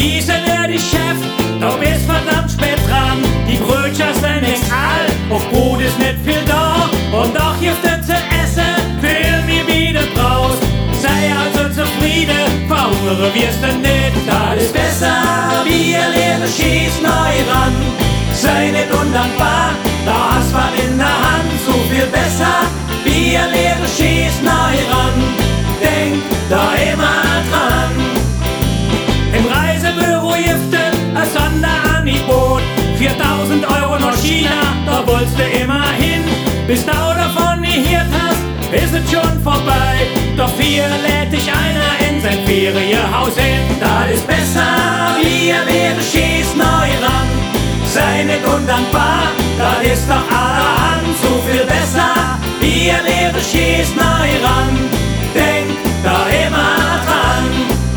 hieße der die Chef, du bist verdammt spät dran. Die Brötchen sind nicht all, auf Brot ist nicht viel da. Und doch gibt's es zu essen, will mir wieder draus. Sei also zufrieden, verhungere wirst du nicht. Das ist besser, wie ihr leere Schieß neu ran. Sei nicht undankbar, da hast was in der Hand. So viel besser, wie ihr leere Schieß neu ran. Denk da immer dran. Im Reisebüro gibt's ein Sonderangebot. 4.000 € nach China, da wolltest du immer hin. Bis du davon gehört hast, ist es schon vorbei. Doch hier lädt dich einer in sein Ferienhaus hin. Das ist besser, wie ihr leere Schieß neu ran. Sei nicht undankbar, das ist doch allerhand. So viel besser, wie ihr leere Schieß neu ran. Denk da immer dran.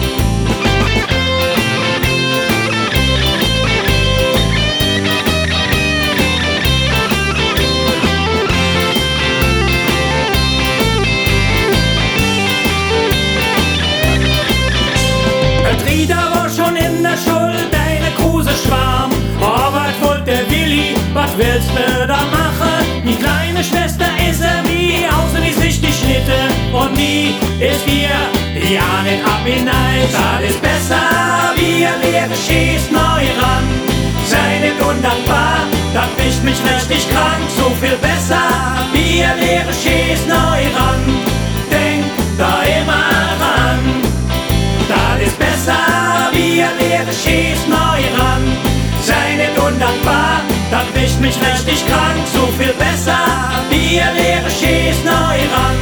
Rita war schon in der Schuld, deine Kruse schwarm. Aber was wollt der Willi, was willst du da machen? Die kleine Schwester ist wie außen die sich die Schnitte. Und die ist hier, ja nicht abgeneigt. Das ist besser, wie ihr leere Schieß neu ran. Sei nicht undankbar, das macht mich richtig krank. So viel besser, wie ihr leere Schieß neu ran. Denk da immer ran. Das ist besser, wie ihr leere Schieß neu ran. Sei nicht undankbar, das macht mich richtig krank. So viel besser, wie ihr leere Schieß neu ran.